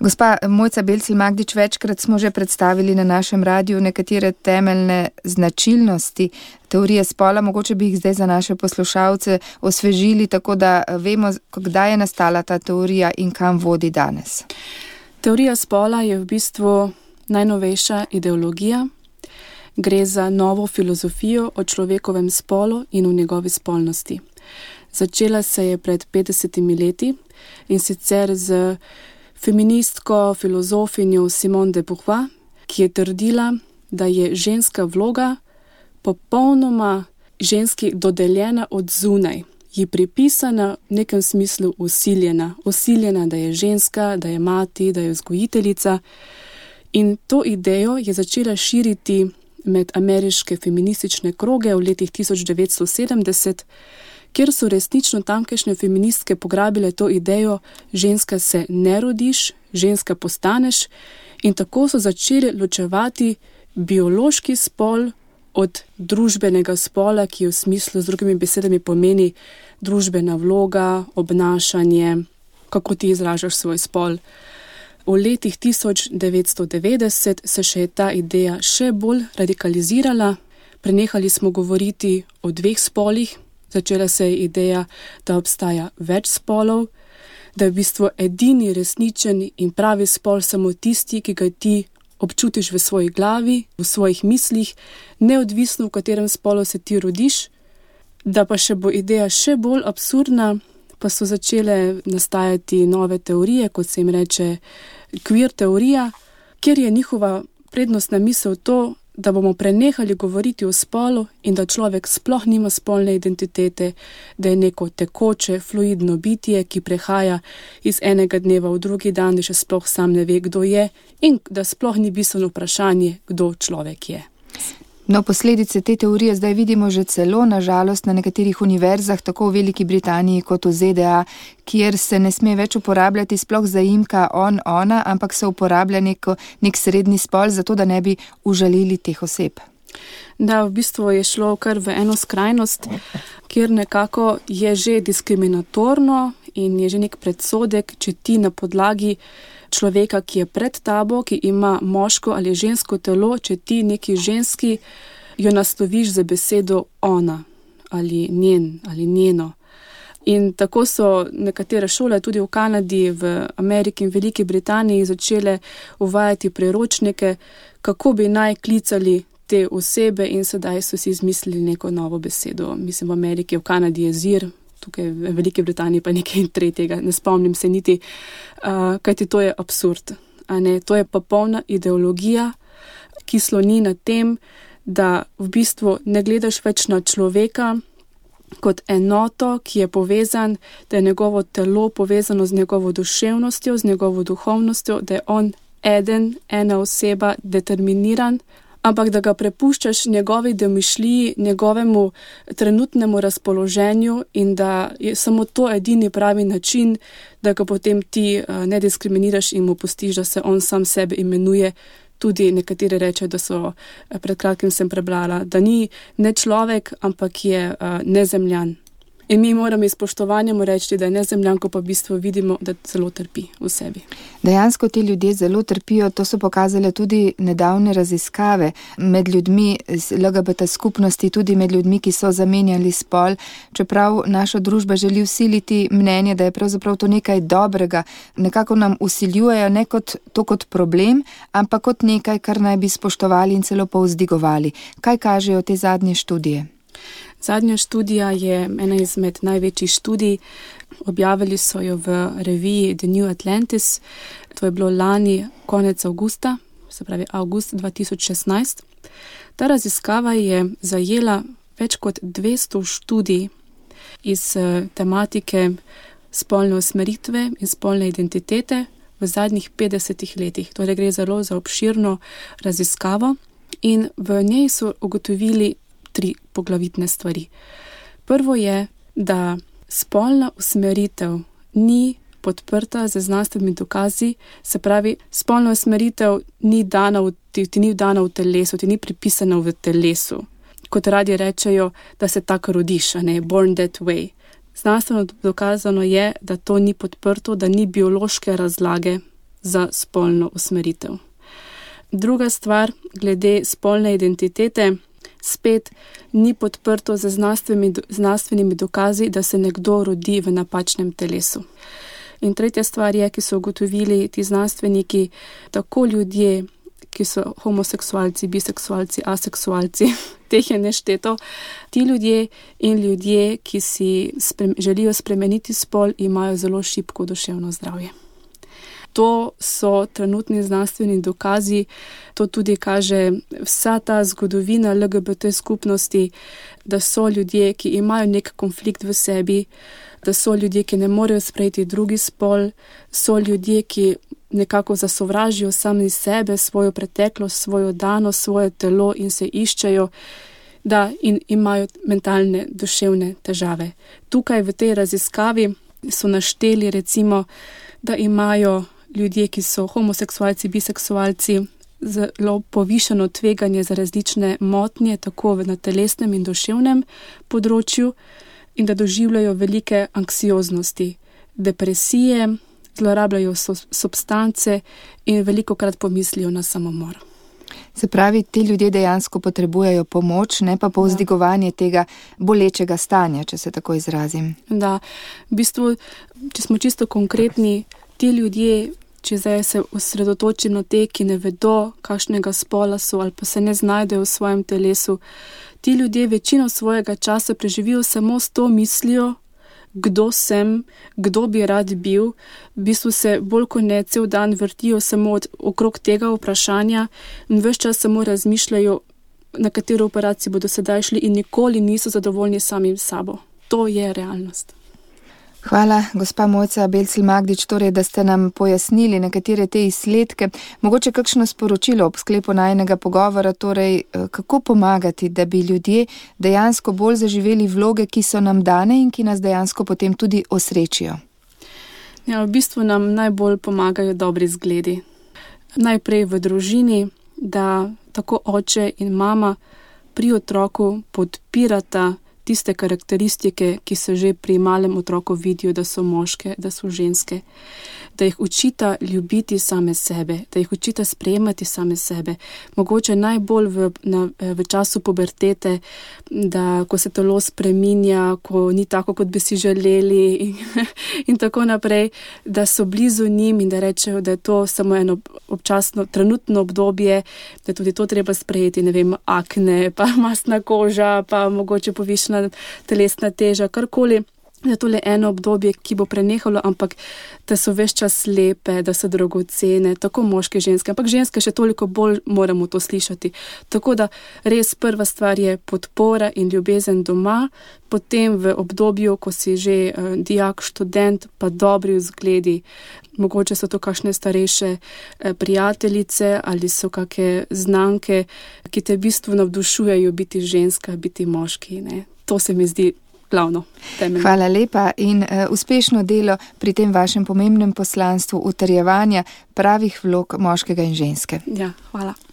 Gospa Mojca Belcl-Magdič, večkrat smo že predstavili na našem radiju nekatere temeljne značilnosti teorije spola. Mogoče bi jih zdaj za naše poslušalce osvežili, tako da vemo, kdaj je nastala ta teorija in kam vodi danes. Teorija spola je v bistvu najnovejša ideologija. Gre za novo filozofijo o človekovem spolu in o njegovi spolnosti. Začela se je pred 50 leti in sicer z feministko filozofinjo Simone de Beauvoir, ki je trdila, da je ženska vloga popolnoma ženski dodeljena od zunaj, ji pripisana v nekem smislu usiljena, da je ženska, da je mati, da je vzgojiteljica. In to idejo je začela širiti med ameriške feministične kroge v letih 1970, kjer so resnično tamkajšnje feministke pograbile to idejo, ženska se ne rodiš, ženska postaneš, in tako so začeli ločevati biološki spol od družbenega spola, ki v smislu z drugimi besedami pomeni družbena vloga, obnašanje, kako ti izražaš svoj spol. V letih 1990 se še je ta ideja še bolj radikalizirala, prenehali smo govoriti o dveh spolih, začela se je ideja, da obstaja več spolov, da je v bistvu edini resničen in pravi spol samo tisti, ki ga ti občutiš v svoji glavi, v svojih mislih, neodvisno v katerem spolu se ti rodiš. Da pa še bo ideja še bolj absurdna, pa so začele nastajati nove teorije, kot se jim reče queer teorija, kjer je njihova prednostna misel to, da bomo prenehali govoriti o spolu in da človek sploh nima spolne identitete, da je neko tekoče, fluidno bitje, ki prehaja iz enega dneva v drugi dan, da še sploh sam ne ve, kdo je, in da sploh ni bistveno vprašanje, kdo človek je. No, posledice te teorije zdaj vidimo že celo, nažalost, na nekaterih univerzah, tako v Veliki Britaniji kot v ZDA, kjer se ne sme več uporabljati sploh zaimka on, ona, ampak se uporablja nek srednji spol, zato da ne bi užalili teh oseb. Da, v bistvu je šlo kar v eno skrajnost, kjer nekako je že diskriminatorno in je že nek predsodek, če ti na podlagi človeka, ki je pred tabo, ki ima moško ali žensko telo, če ti neki ženski jo nasloviš za besedo ona ali njen ali njeno. In tako so nekatere šole tudi v Kanadi, v Ameriki in Veliki Britaniji začele uvajati priročnike, kako bi naj klicali te osebe, in sedaj so si izmislili neko novo besedo. Mislim, v Ameriki, v Kanadi je zir, tukaj v Veliki Britaniji pa nekaj tretjega, ne spomnim se niti, kajti to je absurd. To je popolna ideologija, ki sloni na tem, da v bistvu ne gledaš več na človeka kot enoto, ki je povezan, da je njegovo telo povezano z njegovo duševnostjo, z njegovo duhovnostjo, da je on ena oseba, determiniran, ampak da ga prepuščaš njegovi domišljiji, njegovemu trenutnemu razpoloženju in da je samo to edini pravi način, da ga potem ti ne diskriminiraš in mu pustiš, da se on sam sebe imenuje. Tudi nekateri rečejo, da so, pred kratkim sem prebrala, da ni ne človek, ampak je nezemljan. In mi moramo iz spoštovanja mu reči, da je nezemljan, ko pa v bistvu vidimo, da zelo trpi v sebi. Dejansko ti ljudje zelo trpijo, to so pokazale tudi nedavne raziskave med ljudmi iz LGBT skupnosti, tudi med ljudmi, ki so zamenjali spol. Čeprav naša družba želi vsiliti mnenje, da je pravzaprav to nekaj dobrega, nekako nam vsiljujejo ne kot problem, ampak kot nekaj, kar naj bi spoštovali in celo povzdigovali. Kaj kažejo te zadnje študije? Zadnja študija je ena izmed največjih študij. Objavili so jo v reviji The New Atlantis. To je bilo lani konec avgusta, se pravi avgust 2016. Ta raziskava je zajela več kot 200 študij iz tematike spolne usmeritve in spolne identitete v zadnjih 50 letih. Torej gre zelo za obširno raziskavo in v njej so ugotovili 3 poglavitne stvari. Prvo je, da spolna usmeritev ni podprta z znanstvenimi dokazi, se pravi, spolna usmeritev ti ni dana v telesu, ti ni pripisana v telesu. Kot radi rečejo, da se tako rodiš, born that way. Znanstveno dokazano je, da to ni podprto, da ni biološke razlage za spolno usmeritev. Druga stvar, glede spolne identitete, spet ni podprto z znanstvenimi dokazi, da se nekdo rodi v napačnem telesu. In tretja stvar je, ki so ugotovili ti znanstveniki, tako ljudje, ki so homoseksualci, biseksualci, aseksualci, teh je nešteto, ti ljudje in ljudje, ki si želijo spremeniti spol, imajo zelo šibko duševno zdravje. To so trenutni znanstveni dokazi, to tudi kaže vsa ta zgodovina LGBT skupnosti, da so ljudje, ki imajo nek konflikt v sebi, da so ljudje, ki ne morejo sprejeti drugi spol, so ljudje, ki nekako zasovražijo sami sebe, svojo preteklost, svojo danost, svoje telo in se iščejo, da in imajo mentalne, duševne težave. Tukaj v tej raziskavi so našteli recimo, da imajo ljudje, ki so homoseksualci, biseksualci, zelo povišano tveganje za različne motnje, tako na telesnem in duševnem področju, in da doživljajo velike anksioznosti, depresije, zlorabljajo substance in velikokrat pomislijo na samomor. Se pravi, ti ljudje dejansko potrebujejo pomoč, ne pa povzdigovanje tega bolečega stanja, če se tako izrazim. Da, v bistvu, če smo čisto konkretni, ti ljudje, če zdaj se osredotočim na te, ki ne vedo, kakšnega spola so ali pa se ne znajdejo v svojem telesu, ti ljudje večino svojega časa preživijo samo s to mislijo, kdo sem, kdo bi rad bil, v bistvu se bolj kot ne cel dan vrtijo samo okrog tega vprašanja in ves čas samo razmišljajo, na katero operacijo bodo sedaj šli in nikoli niso zadovoljni sami sabo. To je realnost. Hvala, gospa Mojca Belcl Magdič, torej, da ste nam pojasnili nekatere te izsledke. Mogoče kakšno sporočilo ob sklepu najinega pogovora, torej kako pomagati, da bi ljudje dejansko bolj zaživeli vloge, ki so nam dane in ki nas dejansko potem tudi osrečijo. Ja, v bistvu nam najbolj pomagajo dobri zgledi. Najprej v družini, da tako oče in mama pri otroku podpirata tiste karakteristike, ki se že pri malem otroku vidijo, da so moške, da so ženske, da jih učita ljubiti same sebe, da jih učita sprejemati same sebe. Mogoče najbolj v času pubertete, da ko se telo spreminja, ko ni tako, kot bi si želeli in tako naprej, da so blizu njim in da rečejo, da je to samo eno občasno, trenutno obdobje, da je tudi to treba sprejeti, ne vem, akne, pa mastna koža, pa mogoče povišena telesna teža, karkoli. Da je to le eno obdobje, ki bo prenehalo, ampak da so ves čas lepe, da so dragocene, tako moške, ženske, ampak ženske še toliko bolj moramo to slišati. Tako da res prva stvar je podpora in ljubezen doma, potem v obdobju, ko si že dijak, študent, pa dobri vzgledi. Mogoče so to kakšne starejše prijateljice ali so kakšne znanke, ki te v bistvu navdušujejo biti ženska, biti moški. Ne? To se mi zdi glavno, temeljno. Hvala lepa in uspešno delo pri tem vašem pomembnem poslanstvu utrjevanja pravih vlog moškega in ženske. Ja, hvala.